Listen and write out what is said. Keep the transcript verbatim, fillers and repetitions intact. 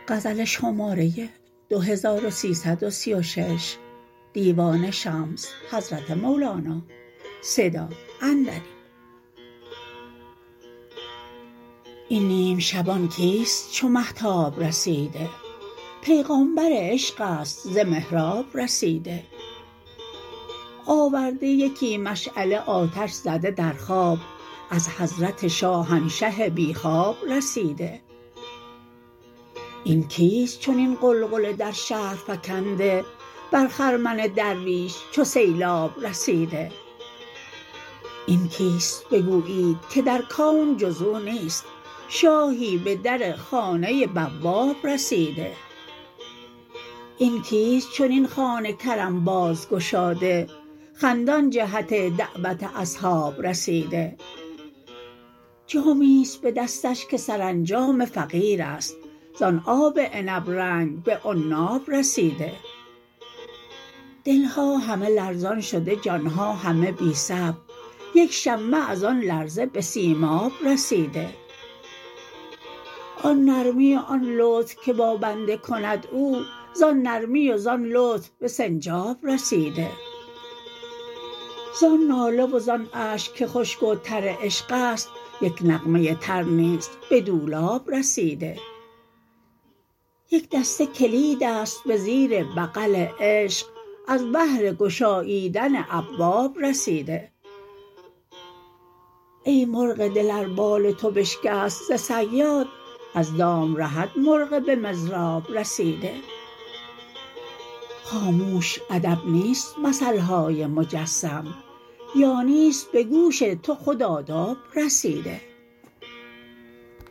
غزل شماره دو هزار و سیصد و سی و شش دیوان شمس حضرت مولانا صدا اندری. این نیم شبان کیست چو مهتاب رسیده، پیغامبر عشق است ز محراب رسیده. آورده یکی مشعله آتش زده در خواب، از حضرت شاهنشه بی خواب رسیده. این کیست چنین غلغله در شهر فکنده، بر خرمن درویش چو سیلاب رسیده. این کیست بگویید که در کون جز او نیست، شاهی به در خانه بواب رسیده. این کیست چنین خوان کرم باز گشاده، خندان جهت دعوت اصحاب رسیده. جامی است به دستش که سرانجام فقیر است، زان آب عنب رنگ به عناب رسیده. دلها همه لرزان شده جانها همه بی صبر، یک شمه از آن لرزه به سیماب رسیده. آن نرمی و آن لطف که با بنده کند او، زان نرمی و زان لطف به سنجاب رسیده. زان ناله و زان اشک که خشک و تر عشق است، یک نغمه تر نیز به دولاب رسیده. یک دسته کلید است به زیر بغل عشق، از بهر گشاییدن ابواب رسیده. ای مرغ دل ار بال تو بشکست ز صیاد، از دام رهد مرغ به مضراب رسیده. خاموش ادب نیست مثل های مجسم، یا نیست به گوش تو خود آداب رسیده.